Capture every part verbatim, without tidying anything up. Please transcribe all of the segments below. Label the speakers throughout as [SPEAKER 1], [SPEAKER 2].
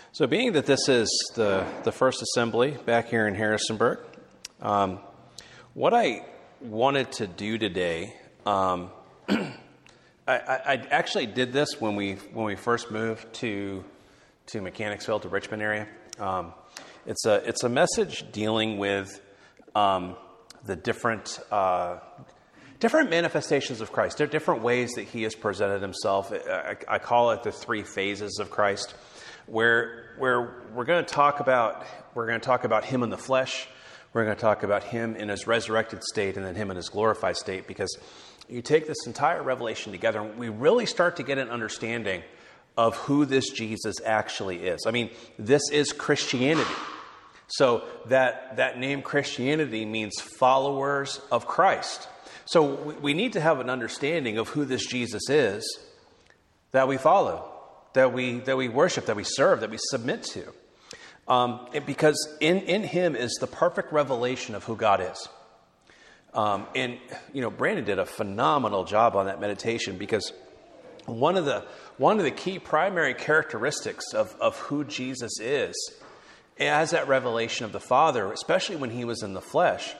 [SPEAKER 1] So being that this is the, the first assembly back here in Harrisonburg, um, what I wanted to do today, um, I, I, I actually did this when we when we first moved to to Mechanicsville, to Richmond area. Um, it's a it's a message dealing with um, the different uh, different manifestations of Christ. There are different ways that He has presented Himself. I, I call it the three phases of Christ, where where we're going to talk about we're going to talk about Him in the flesh. We're going to talk about Him in His resurrected state, and then Him in His glorified state. Because you take this entire revelation together, and we really start to get an understanding of who this Jesus actually is. I mean, this is Christianity. So that that name Christianity means followers of Christ. So we, we need to have an understanding of who this Jesus is that we follow, that we that we worship, that we serve, that we submit to. Um, it, because in, in Him is the perfect revelation of who God is. Um, and, you know, Brandon did a phenomenal job on that meditation, because one of the one of the key primary characteristics of, of who Jesus is, as that revelation of the Father, especially when He was in the flesh,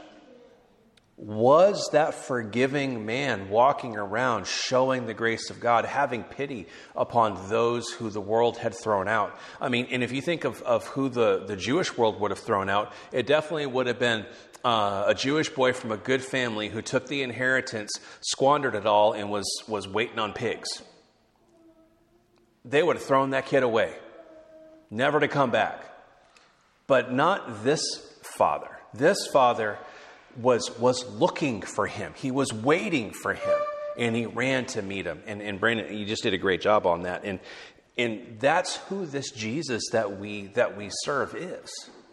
[SPEAKER 1] was that forgiving man walking around, showing the grace of God, having pity upon those who the world had thrown out. I mean, and if you think of, of who the, the Jewish world would have thrown out, it definitely would have been uh, a Jewish boy from a good family who took the inheritance, squandered it all, and was, was waiting on pigs. They would have thrown that kid away, never to come back. But not this father. This father was was looking for him. He was waiting for him, and he ran to meet him. And, and Brandon, you just did a great job on that. And and that's who this Jesus that we that we serve is.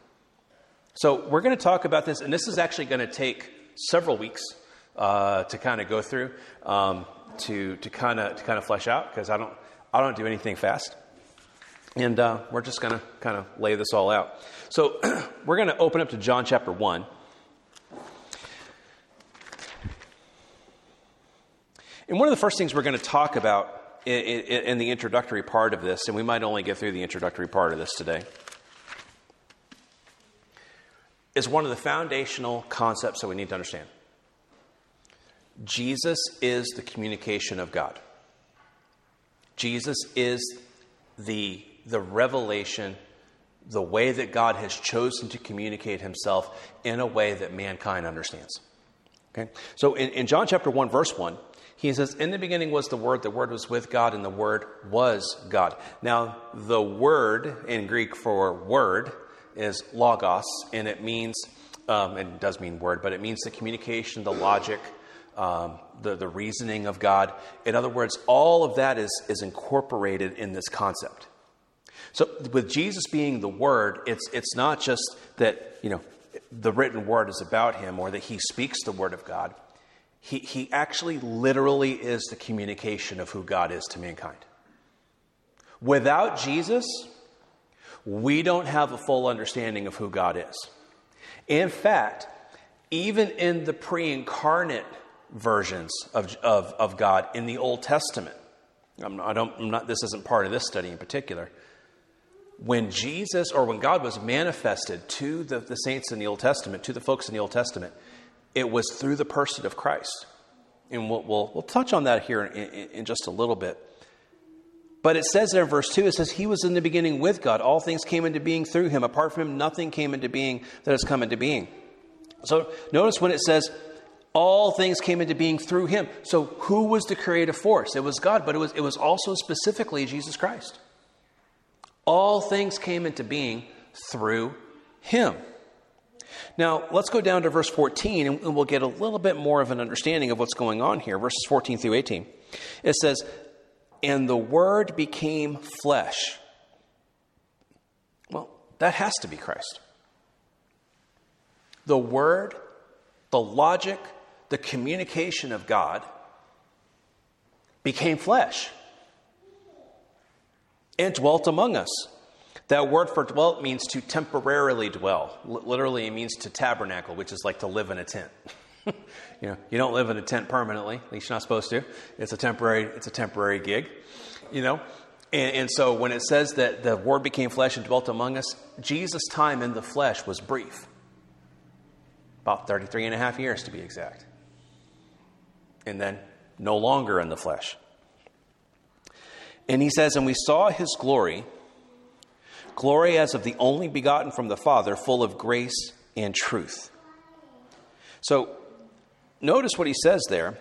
[SPEAKER 1] So we're going to talk about this, and this is actually going to take several weeks uh, to kind of go through, um, to to kind of to kind of flesh out, because I don't I don't do anything fast. And uh, we're just going to kind of lay this all out. So we're going to open up to John chapter one. And one of the first things we're going to talk about in, in, in the introductory part of this, and we might only get through the introductory part of this today, is one of the foundational concepts that we need to understand. Jesus is the communication of God. Jesus is the, the revelation, the way that God has chosen to communicate Himself in a way that mankind understands. Okay? So in, in John chapter one, verse one, He says, "In the beginning was the Word, the Word was with God, and the Word was God." Now, the word in Greek for word is logos, and it means, um, it does mean word, but it means the communication, the logic, um, the, the reasoning of God. In other words, all of that is, is incorporated in this concept. So with Jesus being the Word, it's it's not just that, you know, the written word is about Him, or that He speaks the Word of God. He, he actually literally is the communication of who God is to mankind. Without Jesus, we don't have a full understanding of who God is. In fact, even in the pre-incarnate versions of, of, of God in the Old Testament, I'm, I don't, I'm not, this isn't part of this study in particular, when Jesus, or when God was manifested to the, the saints in the Old Testament, to the folks in the Old Testament, it was through the person of Christ. And we'll, we'll, we'll touch on that here in, in, in just a little bit. But it says there in verse two, it says, "He was in the beginning with God. All things came into being through Him. Apart from Him, nothing came into being that has come into being." So notice when it says, all things came into being through Him. So who was the creative force? It was God, but it was, it was also specifically Jesus Christ. All things came into being through Him. Now, let's go down to verse fourteen, and we'll get a little bit more of an understanding of what's going on here. Verses fourteen through eighteen. It says, "And the Word became flesh." Well, that has to be Christ. The Word, the logic, the communication of God became flesh and dwelt among us. That word for dwelt means to temporarily dwell. L- literally, it means to tabernacle, which is like to live in a tent. you know, you don't live in a tent permanently. At least you're not supposed to. It's a temporary. It's a temporary gig. You know, And, and so when it says that the Word became flesh and dwelt among us, Jesus' time in the flesh was brief. About thirty-three and a half years to be exact. And then no longer in the flesh. And he says, and we saw his glory, glory as of the only begotten from the Father, full of grace and truth. So notice what he says there.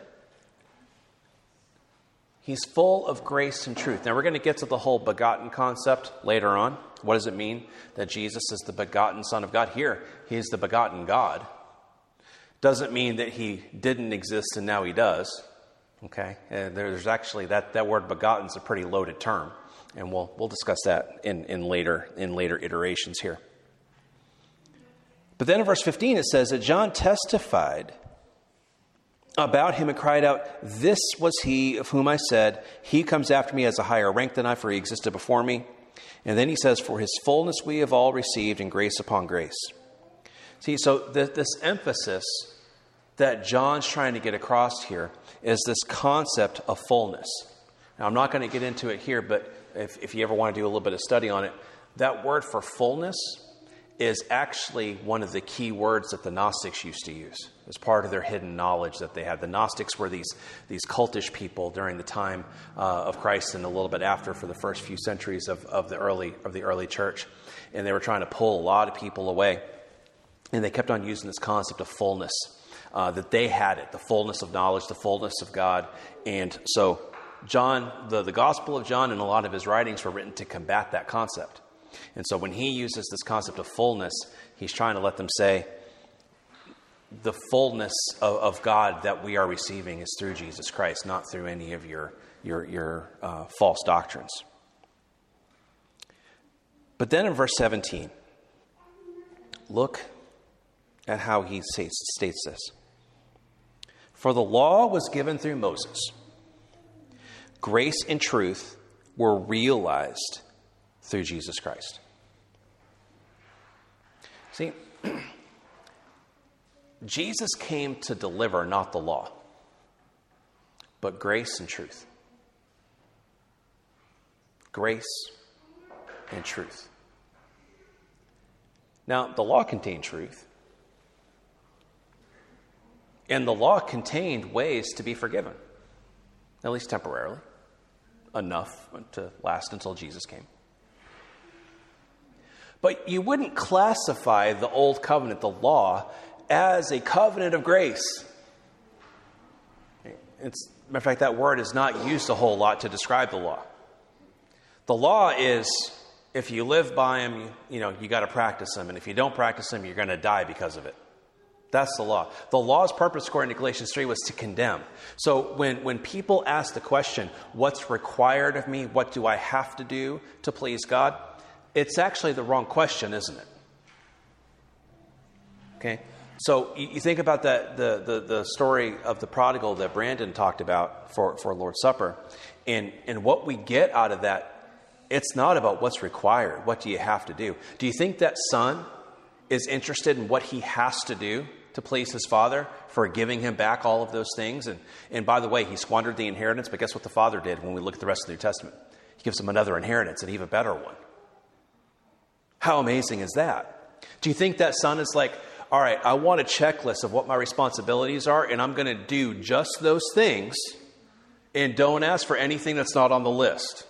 [SPEAKER 1] He's full of grace and truth. Now, we're going to get to the whole begotten concept later on. What does it mean that Jesus is the begotten Son of God? Here, he's the begotten God. Doesn't mean that he didn't exist and now he does. Okay? And there's actually, that, that word begotten is a pretty loaded term. And we'll we'll discuss that in, in later in later iterations here. But then in verse fifteen, it says that John testified about him and cried out, "This was he of whom I said, he comes after me as a higher rank than I, for he existed before me." And then he says, "For his fullness we have all received, and grace upon grace." See, so th- this emphasis that John's trying to get across here is this concept of fullness. Now, I'm not going to get into it here, but if, if you ever want to do a little bit of study on it, that word for fullness is actually one of the key words that the Gnostics used to use as part of their hidden knowledge that they had. The Gnostics were these, these cultish people during the time uh, of Christ and a little bit after, for the first few centuries of, of the early of the early church. And they were trying to pull a lot of people away. And they kept on using this concept of fullness, uh, that they had it, the fullness of knowledge, the fullness of God. And so John, the, the Gospel of John and a lot of his writings were written to combat that concept. And so when he uses this concept of fullness, he's trying to let them say the fullness of, of God that we are receiving is through Jesus Christ, not through any of your, your, your uh, false doctrines. But then in verse seventeen, look at how he states, states this. "For the law was given through Moses. Grace and truth were realized through Jesus Christ." See, Jesus came to deliver not the law, but grace and truth. Grace and truth. Now, the law contained truth, and the law contained ways to be forgiven, at least temporarily, enough to last until Jesus came. But you wouldn't classify the old covenant, the law, as a covenant of grace. It's, matter of fact, that word is not used a whole lot to describe the law. The law is, if you live by them, you, you know, you got to practice them. And if you don't practice them, you're going to die because of it. That's the law. The law's purpose, according to Galatians three, was to condemn. So when, when people ask the question, what's required of me? What do I have to do to please God? It's actually the wrong question, isn't it? Okay? So you, you think about that, the, the, the story of the prodigal that Brandon talked about for, for Lord's Supper. And, and what we get out of that, it's not about what's required. What do you have to do? Do you think that son is interested in what he has to do to please his father for giving him back all of those things? And, and by the way, he squandered the inheritance, but guess what the father did when we look at the rest of the New Testament? He gives him another inheritance, an even better one. How amazing is that? Do you think that son is like, all right, I want a checklist of what my responsibilities are, and I'm going to do just those things, and don't ask for anything that's not on the list?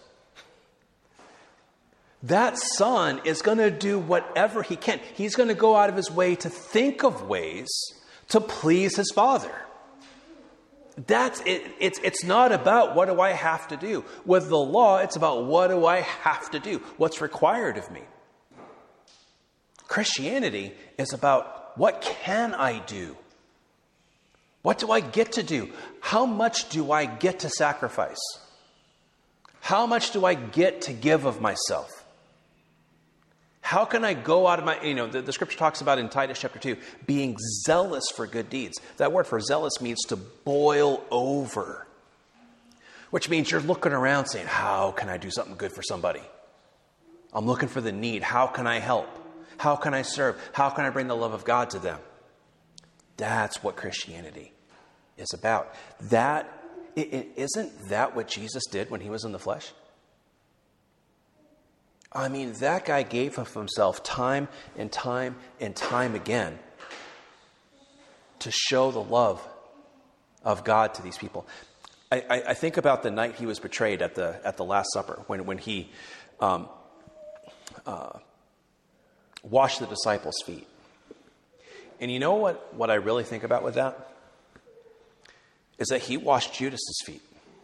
[SPEAKER 1] That son is going to do whatever he can. He's going to go out of his way to think of ways to please his father. That's it. It's, it's not about what do I have to do. With the law, it's about what do I have to do? What's required of me? Christianity is about what can I do? What do I get to do? How much do I get to sacrifice? How much do I get to give of myself? How can I go out of my, you know, the, the scripture talks about in Titus chapter two, being zealous for good deeds. That word for zealous means to boil over, which means you're looking around saying, how can I do something good for somebody? I'm looking for the need. How can I help? How can I serve? How can I bring the love of God to them? That's what Christianity is about. That, it, it, isn't that what Jesus did when he was in the flesh? I mean, that guy gave of himself time and time and time again to show the love of God to these people. I, I, I think about the night he was betrayed at the at the Last Supper, when when he um, uh, washed the disciples' feet. And you know what, what I really think about with that? Is that he washed Judas's feet.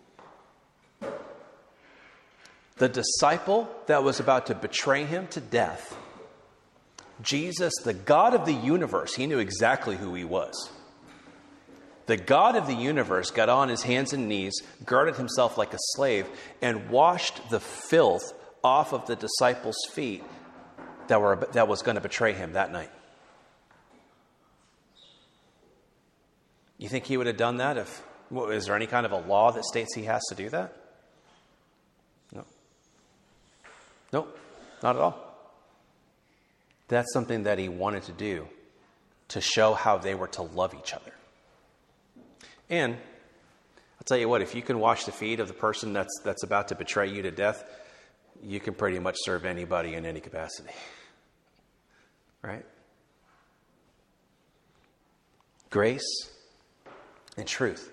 [SPEAKER 1] The disciple that was about to betray him to death, Jesus, the God of the universe, he knew exactly who he was. The God of the universe got on his hands and knees, girded himself like a slave, and washed the filth off of the disciples' feet that were that was going to betray him that night. You think he would have done that if, is there any kind of a law that states he has to do that? No. No, not at all. That's something that he wanted to do to show how they were to love each other. And I'll tell you what, if you can wash the feet of the person that's that's about to betray you to death, you can pretty much serve anybody in any capacity. Right? Grace and truth.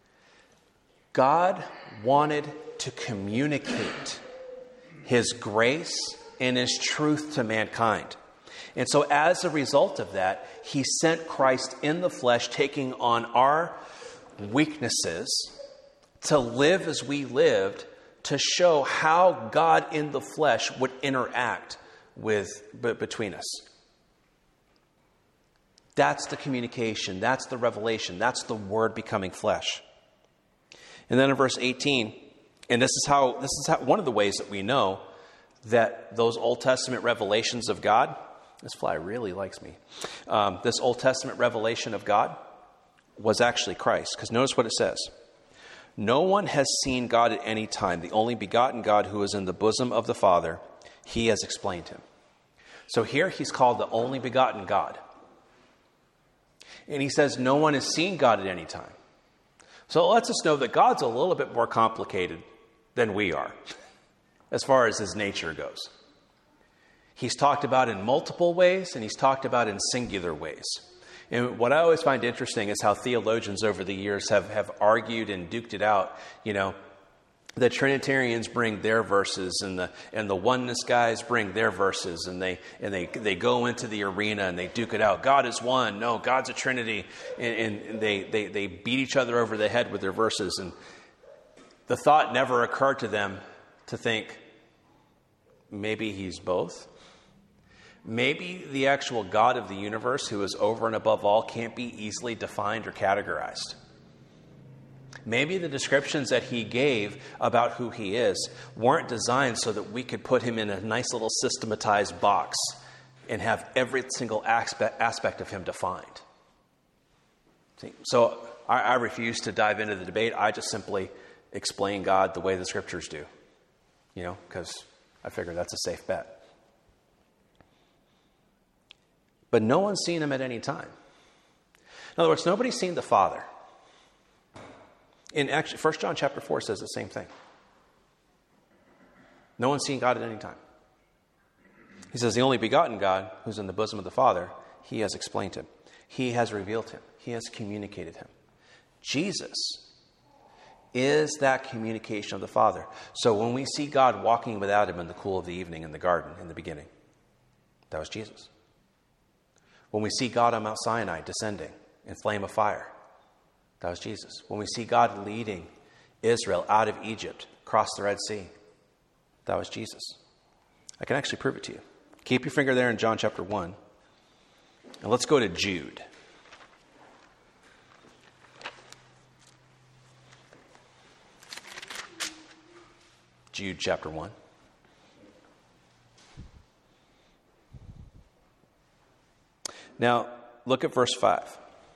[SPEAKER 1] God wanted to communicate his grace and his truth to mankind. And so as a result of that, he sent Christ in the flesh, taking on our weaknesses to live as we lived, to show how God in the flesh would interact with b- between us. That's the communication. That's the revelation. That's the Word becoming flesh. And then in verse eighteen, and this is how this is how, one of the ways that we know that those Old Testament revelations of God, this fly really likes me, um, this Old Testament revelation of God was actually Christ. Because notice what it says. No one has seen God at any time. The only begotten God who is in the bosom of the Father, he has explained him. So here he's called the only begotten God. And he says no one has seen God at any time. So it lets us know that God's a little bit more complicated than we are as far as his nature goes. He's talked about in multiple ways, and he's talked about in singular ways. And what I always find interesting is how theologians over the years have, have argued and duked it out. You know, the Trinitarians bring their verses, and the and the oneness guys bring their verses, and they and they they go into the arena and they duke it out. God is one. No, God's a Trinity, and, and they, they they beat each other over the head with their verses. And the thought never occurred to them to think maybe he's both. Maybe the actual God of the universe, who is over and above all, can't be easily defined or categorized. Maybe the descriptions that he gave about who he is weren't designed so that we could put him in a nice little systematized box and have every single aspect, aspect of him defined. See, so I, I refuse to dive into the debate. I just simply explain God the way the scriptures do, you know, because I figure that's a safe bet. But no one's seen him at any time. In other words, nobody's seen the Father. In actually, First John chapter four says the same thing. No one's seen God at any time. He says the only begotten God who's in the bosom of the Father, he has explained him. He has revealed him. He has communicated him. Jesus is that communication of the Father. So when we see God walking without him in the cool of the evening in the garden in the beginning, that was Jesus. When we see God on Mount Sinai descending in flame of fire, that was Jesus. When we see God leading Israel out of Egypt, across the Red Sea, that was Jesus. I can actually prove it to you. Keep your finger there in John chapter one. And let's go to Jude. Jude chapter one. Now, look at verse five.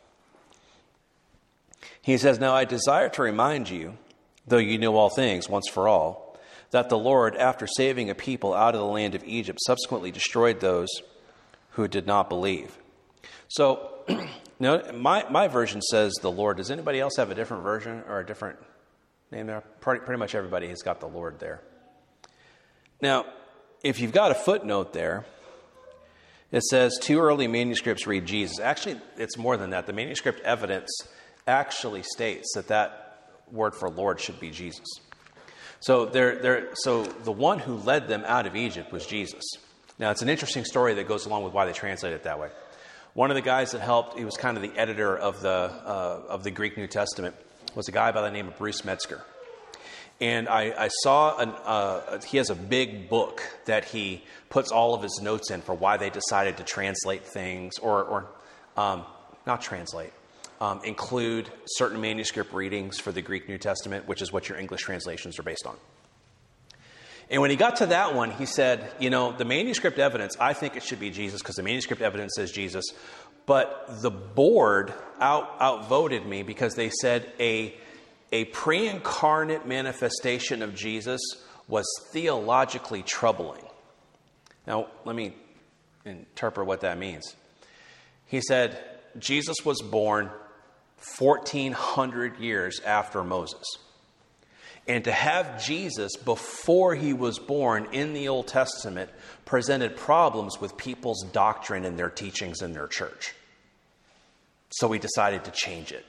[SPEAKER 1] He says, "Now I desire to remind you, though you know all things once for all, that the Lord, after saving a people out of the land of Egypt, subsequently destroyed those who did not believe." So, no, my, my version says the Lord. Does anybody else have a different version or a different name there? Pretty, pretty much everybody has got the Lord there. Now, if you've got a footnote there, it says two early manuscripts read Jesus. Actually, it's more than that. The manuscript evidence actually states that that word for Lord should be Jesus. So they're, they're, so the one who led them out of Egypt was Jesus. Now, it's an interesting story that goes along with why they translate it that way. One of the guys that helped, he was kind of the editor of the uh, of the Greek New Testament, was a guy by the name of Bruce Metzger. And I, I saw, an, uh, he has a big book that he puts all of his notes in for why they decided to translate things, or, or um, not translate, um, include certain manuscript readings for the Greek New Testament, which is what your English translations are based on. And when he got to that one, he said, you know, the manuscript evidence, I think it should be Jesus because the manuscript evidence says Jesus. But the board out outvoted me because they said a A pre-incarnate manifestation of Jesus was theologically troubling. Now, let me interpret what that means. He said, Jesus was born fourteen hundred years after Moses. And to have Jesus before he was born in the Old Testament presented problems with people's doctrine and their teachings in their church. So he decided to change it.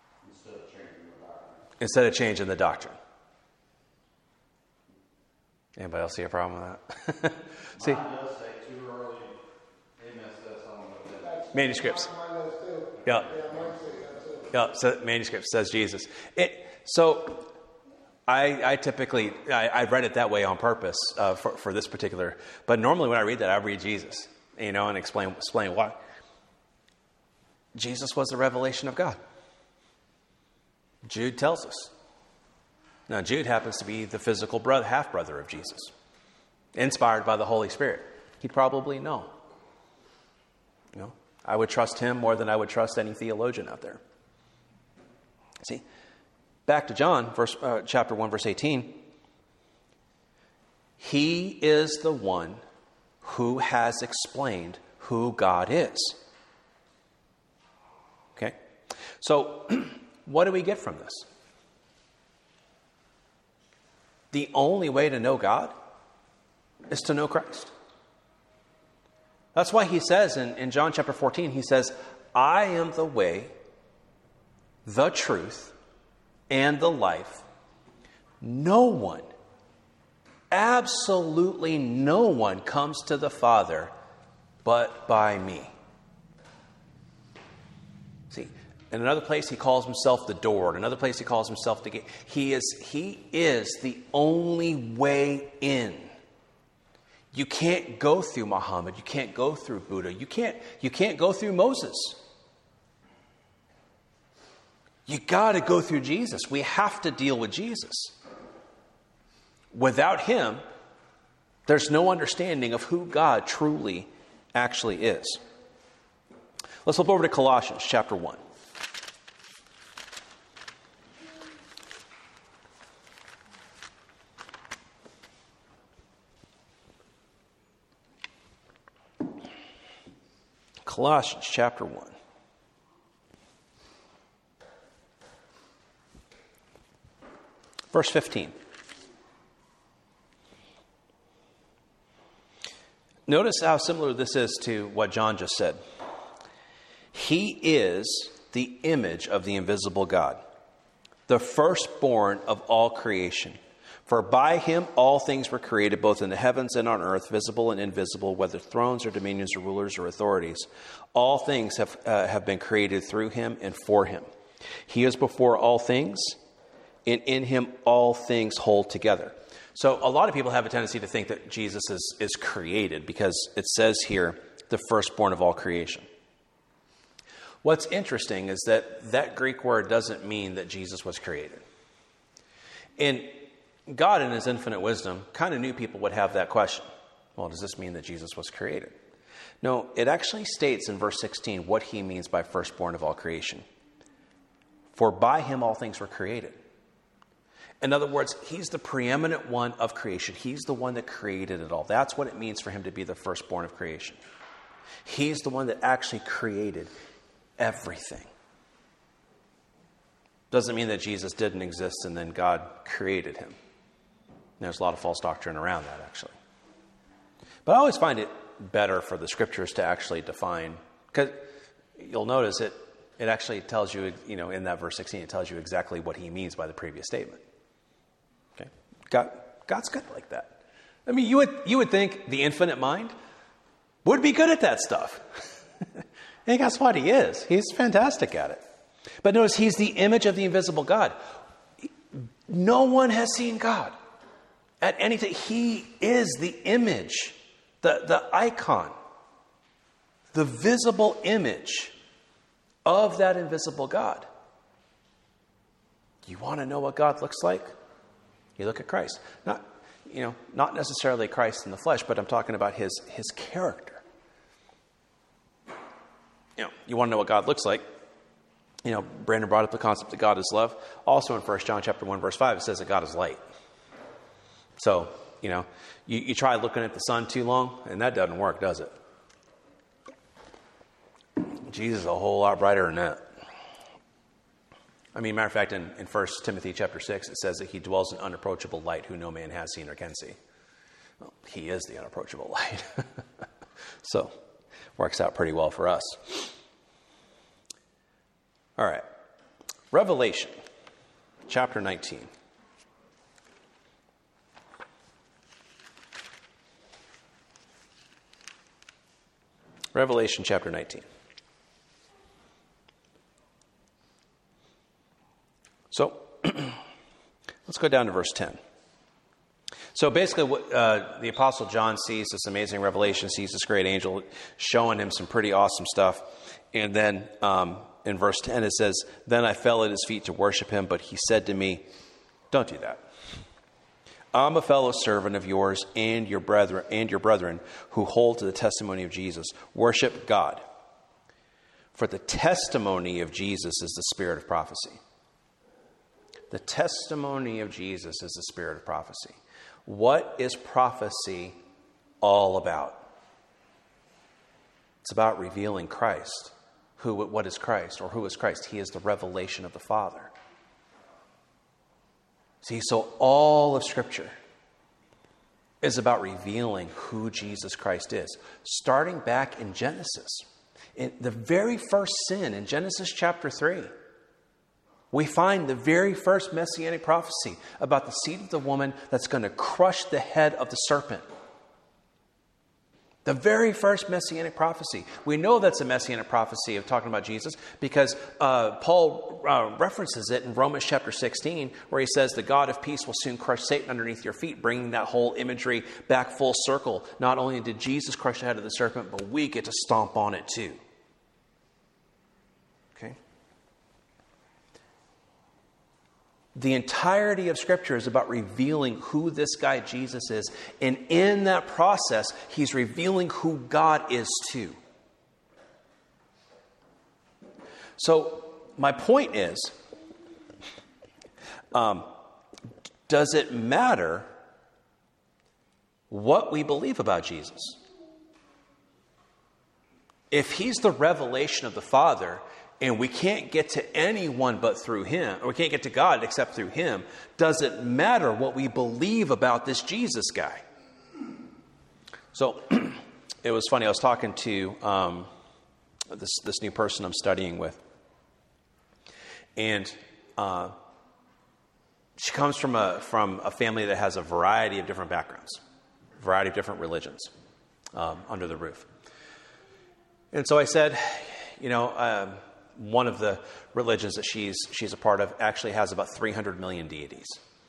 [SPEAKER 1] Instead of changing the doctrine. Anybody else see a problem with that? See?
[SPEAKER 2] Mine does say too early. They messed us on with that.
[SPEAKER 1] Manuscripts. Yeah. Yeah, so manuscript says Jesus. It so I, I typically I, I read it that way on purpose uh, for, for this particular. But normally when I read that, I read Jesus, you know, and explain explain why. Jesus was the revelation of God. Jude tells us. Now, Jude happens to be the physical brother, half-brother of Jesus, inspired by the Holy Spirit. He'd probably know. You know, I would trust him more than I would trust any theologian out there. See, back to John, verse, uh, chapter one, verse eighteen. He is the one who has explained who God is. Okay? So, what do we get from this? The only way to know God is to know Christ. That's why he says in, in John chapter fourteen, he says, I am the way, the truth, and the life. No one, absolutely no one comes to the Father but by me. See, in another place, he calls himself the door. In another place, he calls himself the gate. He is, he is the only way in. You can't go through Muhammad. You can't go through Buddha. You can't, you can't go through Moses. You got to go through Jesus. We have to deal with Jesus. Without him, there's no understanding of who God truly actually is. Let's flip over to Colossians chapter one. Colossians chapter one. Verse fifteen. Notice how similar this is to what John just said. He is the image of the invisible God, the firstborn of all creation. For by him all things were created, both in the heavens and on earth, visible and invisible, whether thrones or dominions or rulers or authorities. All things have, uh, have been created through him and for him. He is before all things, and in him all things hold together. So a lot of people have a tendency to think that Jesus is, is created because it says here, the firstborn of all creation. What's interesting is that that Greek word doesn't mean that Jesus was created. And God, in his infinite wisdom, kind of knew people would have that question. Well, does this mean that Jesus was created? No, it actually states in verse sixteen what he means by firstborn of all creation. For by him all things were created. In other words, he's the preeminent one of creation. He's the one that created it all. That's what it means for him to be the firstborn of creation. He's the one that actually created everything. Doesn't mean that Jesus didn't exist and then God created him. There's a lot of false doctrine around that, actually. But I always find it better for the scriptures to actually define, because you'll notice it, it actually tells you, you know, in that verse sixteen, it tells you exactly what he means by the previous statement. Okay? God, God's good like that. I mean, you would, you would think the infinite mind would be good at that stuff. And guess what? He is. He's fantastic at it. But notice, he's the image of the invisible God. No one has seen God at anything. He is the image, the, the icon, the visible image of that invisible God. You want to know what God looks like? You look at Christ. Not, you know, not necessarily Christ in the flesh, but I'm talking about his, his character. You know, you want to know what God looks like? You know, Brandon brought up the concept that God is love. Also in First John chapter one, verse five, it says that God is light. So, you know, you, you try looking at the sun too long, and that doesn't work, does it? Jesus is a whole lot brighter than that. I mean, matter of fact, in, in First Timothy chapter six, it says that he dwells in unapproachable light who no man has seen or can see. Well, he is the unapproachable light. So, works out pretty well for us. All right. Revelation chapter nineteen. Revelation chapter nineteen. So, let's go down to verse ten. So basically, what uh, the Apostle John sees this amazing revelation, sees this great angel showing him some pretty awesome stuff. And then um, in verse ten, it says, "Then I fell at his feet to worship him, but he said to me, 'Don't do that. I'm a fellow servant of yours and your brethren and your brethren who hold to the testimony of Jesus. Worship God. For the testimony of Jesus is the spirit of prophecy.'" The testimony of Jesus is the spirit of prophecy. What is prophecy all about? It's about revealing Christ. Who, what is Christ, or who is Christ? He is the revelation of the Father. See, so all of Scripture is about revealing who Jesus Christ is. Starting back in Genesis. In the very first sin, in Genesis chapter three, we find the very first messianic prophecy about the seed of the woman that's going to crush the head of the serpent. The very first messianic prophecy. We know that's a messianic prophecy of talking about Jesus because uh, Paul uh, references it in Romans chapter sixteen, where he says the God of peace will soon crush Satan underneath your feet, bringing that whole imagery back full circle. Not only did Jesus crush the head of the serpent, but we get to stomp on it too. Okay? The entirety of Scripture is about revealing who this guy Jesus is. And in that process, he's revealing who God is too. So my point is, um, does it matter what we believe about Jesus? If he's the revelation of the Father, and we can't get to anyone but through him, or we can't get to God except through him, does it matter what we believe about this Jesus guy? So it was funny. I was talking to um, this this new person I'm studying with, and uh, she comes from a from a family that has a variety of different backgrounds, a variety of different religions um, under the roof. And so I said, you know. Um, One of the religions that she's she's a part of actually has about three hundred million deities.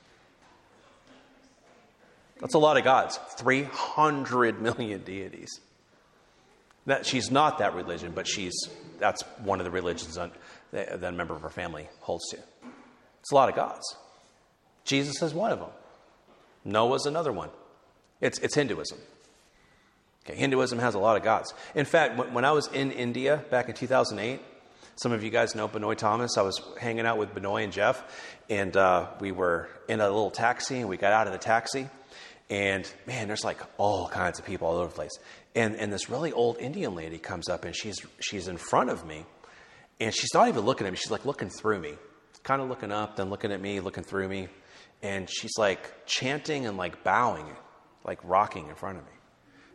[SPEAKER 1] That's a lot of gods. three hundred million deities. That she's not that religion, but she's that's one of the religions that, that a member of her family holds to. It's a lot of gods. Jesus is one of them. Noah's another one. It's it's Hinduism. Okay, Hinduism has a lot of gods. In fact, when, when I was in India back in two thousand eight. Some of you guys know Benoit Thomas. I was hanging out with Benoit and Jeff, and uh, we were in a little taxi, and we got out of the taxi, and man, there's like all kinds of people all over the place. And and this really old Indian lady comes up, and she's she's in front of me, and she's not even looking at me. She's like looking through me, kind of looking up, then looking at me, looking through me, and she's like chanting and like bowing, like rocking in front of me.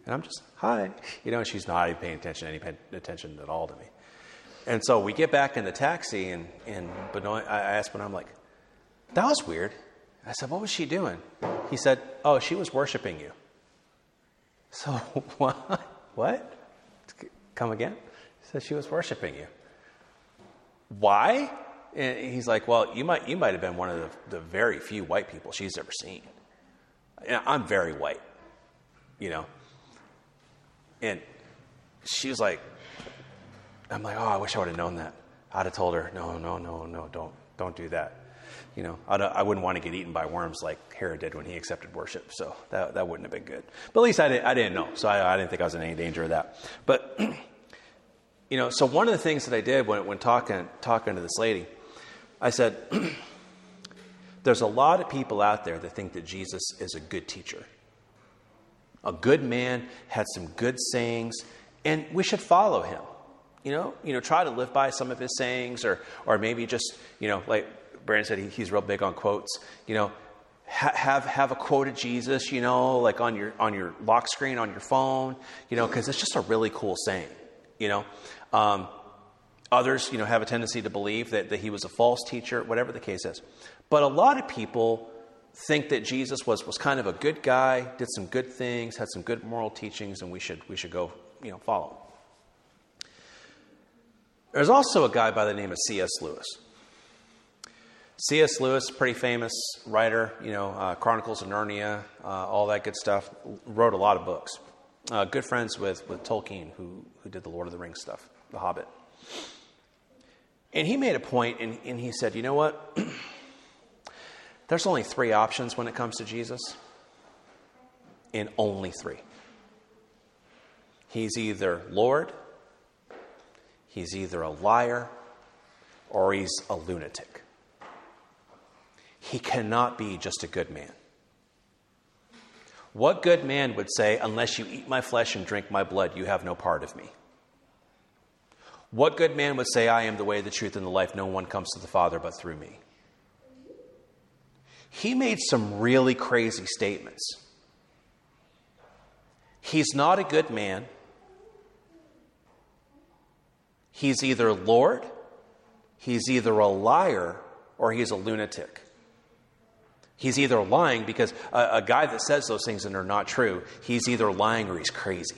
[SPEAKER 1] And I'm just, hi. You know, she's not even paying attention, any paying attention at all to me. And so we get back in the taxi, and, and Benoit, I asked Benoit, I'm like, that was weird. I said, what was she doing? He said, oh, she was worshiping you. So what? What? Come again? He said she was worshiping you. Why? And he's like, well, you might you might have been one of the, the very few white people she's ever seen. And I'm very white, you know. And she was like, I'm like, oh, I wish I would have known that. I'd have told her, no, no, no, no, don't, don't do that. You know, I'd, I wouldn't want to get eaten by worms like Herod did when he accepted worship. So that that wouldn't have been good. But at least I didn't, I didn't know. So I, I didn't think I was in any danger of that. But, you know, so one of the things that I did when, when talking, talking to this lady, I said, there's a lot of people out there that think that Jesus is a good teacher. A good man, had some good sayings, and we should follow him. You know, you know, try to live by some of his sayings, or or maybe just, you know, like Brandon said, he, he's real big on quotes. You know, ha- have have a quote of Jesus, you know, like on your on your lock screen on your phone, you know, because it's just a really cool saying. You know, um, others, you know, have a tendency to believe that that he was a false teacher, whatever the case is. But a lot of people think that Jesus was was kind of a good guy, did some good things, had some good moral teachings, and we should we should go, you know, follow him. There's also a guy by the name of C S Lewis. C S Lewis, pretty famous writer, you know, uh, Chronicles of Narnia, uh, all that good stuff. Wrote a lot of books. Uh, good friends with, with Tolkien, who who did the Lord of the Rings stuff, The Hobbit. And he made a point, and, and he said, you know what? There's only three options when it comes to Jesus. And only three. He's either Lord, he's either a liar, or he's a lunatic. He cannot be just a good man. What good man would say, unless you eat my flesh and drink my blood, you have no part of me? What good man would say, I am the way, the truth, and the life, no one comes to the Father but through me? He made some really crazy statements. He's not a good man. He's either Lord, he's either a liar, or he's a lunatic. He's either lying, because a, a guy that says those things and they're not true, he's either lying or he's crazy.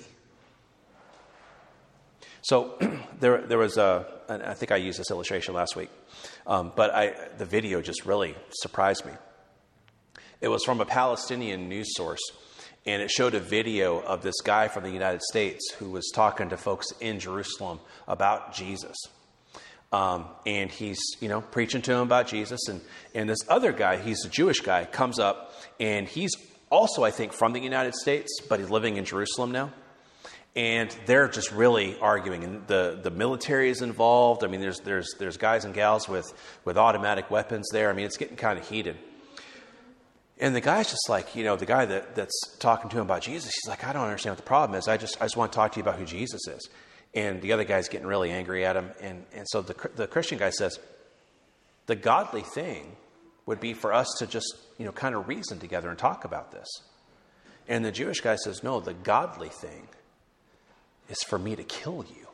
[SPEAKER 1] So there, there was a, and I think I used this illustration last week, um, but I, the video just really surprised me. It was from a Palestinian news source, and it showed a video of this guy from the United States who was talking to folks in Jerusalem about Jesus. Um, and he's, you know, preaching to them about Jesus. And, and this other guy, he's a Jewish guy, comes up, and he's also, I think, from the United States, but he's living in Jerusalem now. And they're just really arguing, and the, the military is involved. I mean, there's there's there's guys and gals with, with automatic weapons there. I mean, it's getting kind of heated. And the guy's just like, you know, the guy that, that's talking to him about Jesus, he's like, I don't understand what the problem is. I just I just want to talk to you about who Jesus is. And the other guy's getting really angry at him. And, and so the the Christian guy says, the godly thing would be for us to just, you know, kind of reason together and talk about this. And the Jewish guy says, no, the godly thing is for me to kill you.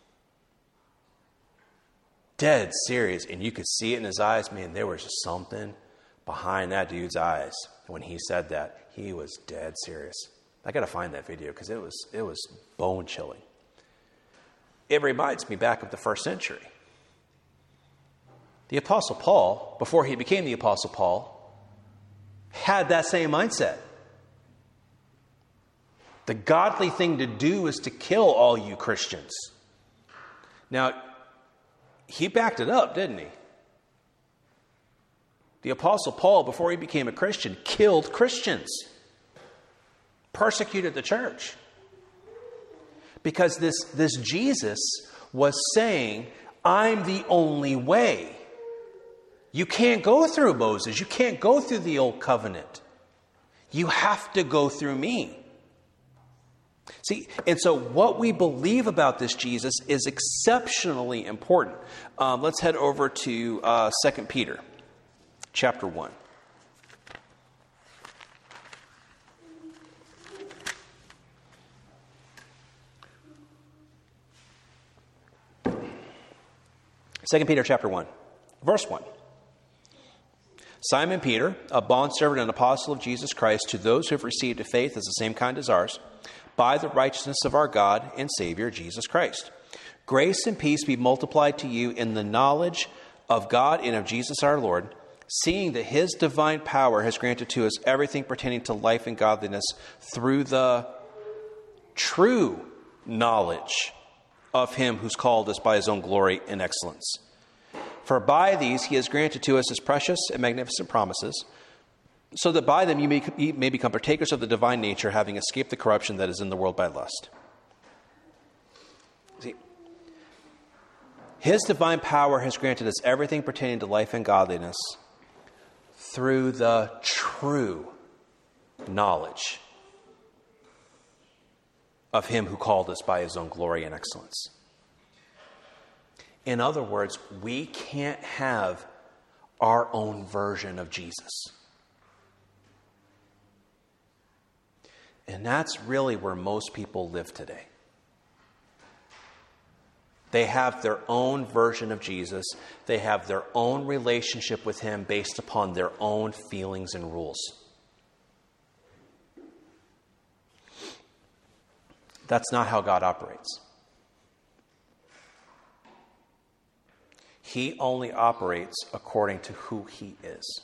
[SPEAKER 1] Dead serious. And you could see it in his eyes. Man, there was just something behind that dude's eyes when he said that. He was dead serious. I got to find that video because it was it was bone chilling. It reminds me back of the first century. The Apostle Paul, before he became the Apostle Paul, had that same mindset. The godly thing to do is to kill all you Christians. Now, he backed it up, didn't he? The Apostle Paul, before he became a Christian, killed Christians, persecuted the church. Because this, this Jesus was saying, I'm the only way. You can't go through Moses. You can't go through the old covenant. You have to go through me. See, and so what we believe about this Jesus is exceptionally important. Um, let's head over to uh, Second Peter, chapter one. Second Peter chapter one, verse one. Simon Peter, a bondservant and apostle of Jesus Christ, to those who have received a faith as the same kind as ours, by the righteousness of our God and Savior, Jesus Christ. Grace and peace be multiplied to you in the knowledge of God and of Jesus our Lord, seeing that his divine power has granted to us everything pertaining to life and godliness through the true knowledge of him who's called us by his own glory and excellence. For by these he has granted to us his precious and magnificent promises, so that by them you may, you may become partakers of the divine nature, having escaped the corruption that is in the world by lust. See, his divine power has granted us everything pertaining to life and godliness through the true knowledge of him who called us by his own glory and excellence. In other words, we can't have our own version of Jesus. And that's really where most people live today. They have their own version of Jesus. They have their own relationship with him based upon their own feelings and rules. That's not how God operates. He only operates according to who he is.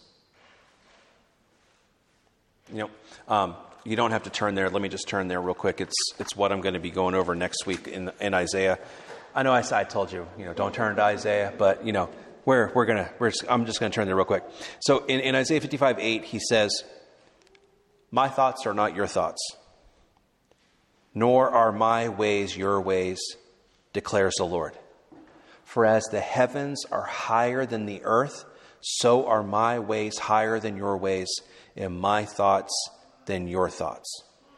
[SPEAKER 1] You know, um, you don't have to turn there. Let me just turn there real quick. It's it's what I'm going to be going over next week in in Isaiah. I know I, I told you, you know, don't turn to Isaiah, but you know, we're we're gonna we're just, I'm just going to turn there real quick. So in, in Isaiah fifty-five eight, he says, "My thoughts are not your thoughts, nor are my ways your ways, declares the Lord. For as the heavens are higher than the earth, so are my ways higher than your ways, and my thoughts than your thoughts."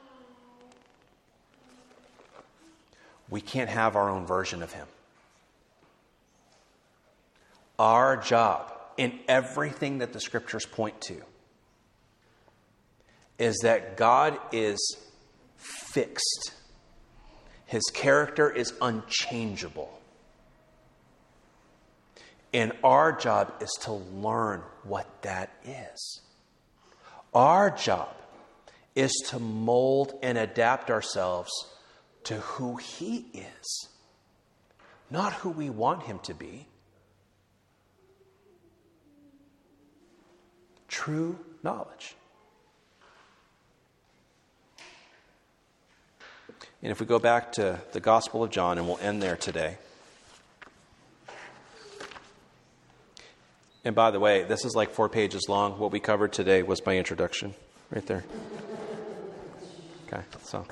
[SPEAKER 1] We can't have our own version of him. Our job in everything that the scriptures point to is that God is fixed. His character is unchangeable. And our job is to learn what that is. Our job is to mold and adapt ourselves to who he is, not who we want him to be. True knowledge. And if we go back to the Gospel of John, and we'll end there today. And by the way, this is like four pages long. What we covered today was my introduction, right there. Okay, so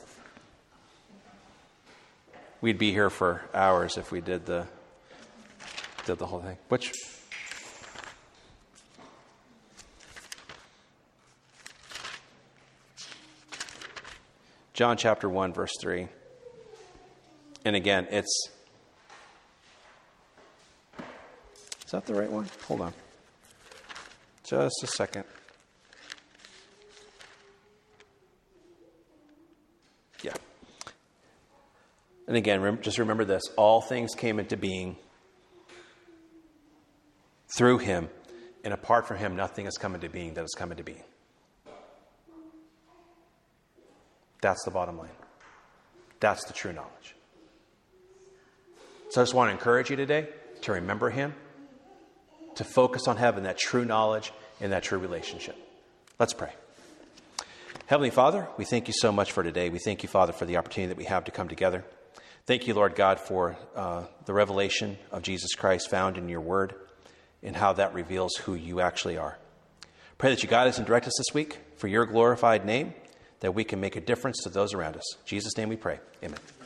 [SPEAKER 1] we'd be here for hours if we did the did the whole thing. Which John chapter one, verse three. And again, it's is that the right one? Hold on. Just a second. Yeah. And again, rem- just remember this. All things came into being through him, and apart from him, nothing has come into being that has come into being. That's the bottom line. That's the true knowledge. So I just want to encourage you today to remember him, to focus on heaven, that true knowledge and that true relationship. Let's pray. Heavenly Father, we thank you so much for today. We thank you, Father, for the opportunity that we have to come together. Thank you, Lord God, for uh, the revelation of Jesus Christ found in your word and how that reveals who you actually are. Pray that you guide us and direct us this week for your glorified name, that we can make a difference to those around us. In Jesus' name we pray. Amen.